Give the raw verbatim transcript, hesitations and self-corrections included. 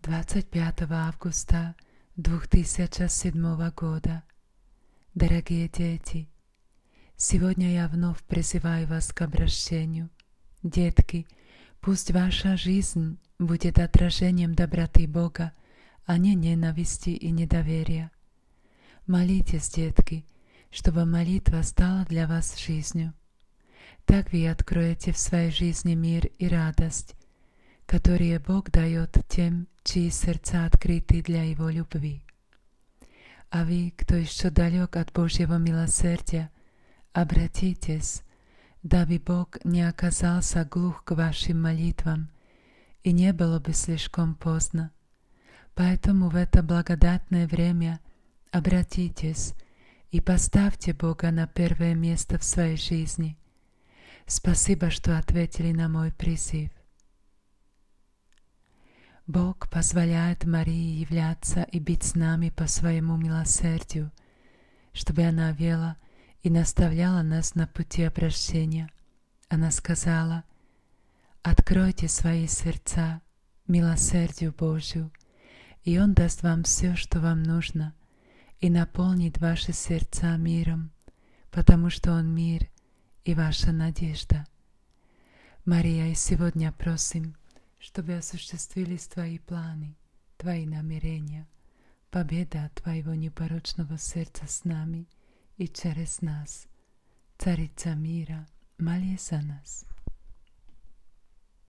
двадцать пятого августа две тысячи седьмого года. Дорогие дети, сегодня я вновь призываю вас к обращению. Детки, пусть ваша жизнь будет отражением доброты Бога, а не ненависти и недоверия. Молитесь, детки, чтобы молитва стала для вас жизнью. Так вы откроете в своей жизни мир и радость, которые Бог дает тем, чьи сердца открыты для Его любви. А вы, кто еще далек от Божьего милосердия, обратитесь, дабы Бог не оказался глух к вашим молитвам и не было бы слишком поздно. Поэтому в это благодатное время обратитесь и поставьте Бога на первое место в своей жизни. Спасибо, что ответили на мой призыв. Бог позволяет Марии являться и быть с нами по своему милосердию, чтобы она вела и наставляла нас на пути обращения. Она сказала: «Откройте свои сердца милосердию Божию, и Он даст вам все, что вам нужно, и наполнит ваши сердца миром, потому что Он мир и ваша надежда». Мария, и сегодня просим, чтобы осуществились Твои планы, Твои намерения, победа Твоего непорочного сердца с нами и через нас. Царица мира, молись за нас.